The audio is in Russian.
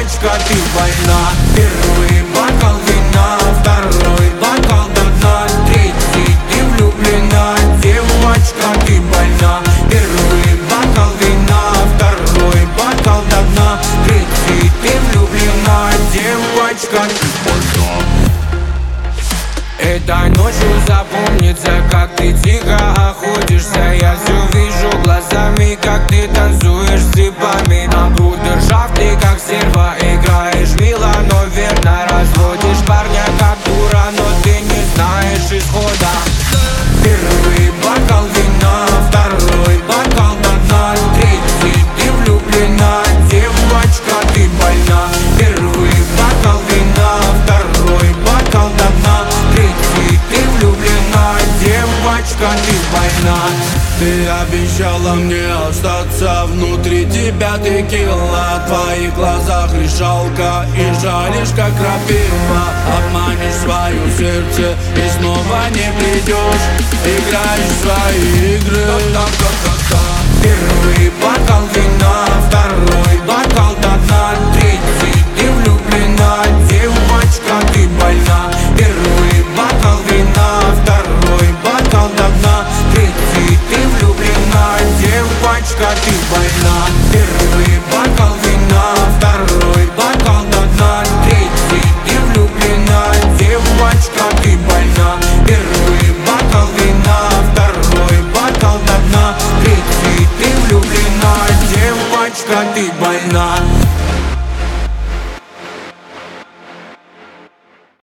девочка, ты больна. Первый бокал вина, второй бокал до дна, третий ты влюблена, девочка, ты больна. Первый бокал вина, второй бокал до дна, третий ты влюблена, девочка, ты больна. Этой ночью запомнится, как ты тихо охотишься. Я все вижу глазами, как ты танцуешь с типами. На брудершафте, как стерва, играешь мило, но верно разводишь парня как дура, но ты не знаешь исхода. Первый бокал вина, второй бокал до дна, третий ты влюблена, девочка, ты больна. Первый бокал вина, второй бокал до дна, третий ты влюблена, девочка, ты больна. Ты обещала мне остаться, внутри тебя текила, в твоих глазах решалка и жалишь, как крапива. Обманешь свое сердце и снова не придешь, играешь в свои игры. Первый бокал вина, второй бокал до дна, третий ты влюблена, девочка, ты больна. Первый бокал вина, второй бокал до дна, третий ты влюблена, девочка, ты больна. Первый бокал вина, второй бокал до дна, третий ты влюблена, девочка, ты больна. Первый бокал вина, второй бокал до дна, третий ты влюблена, девочка, ты больна.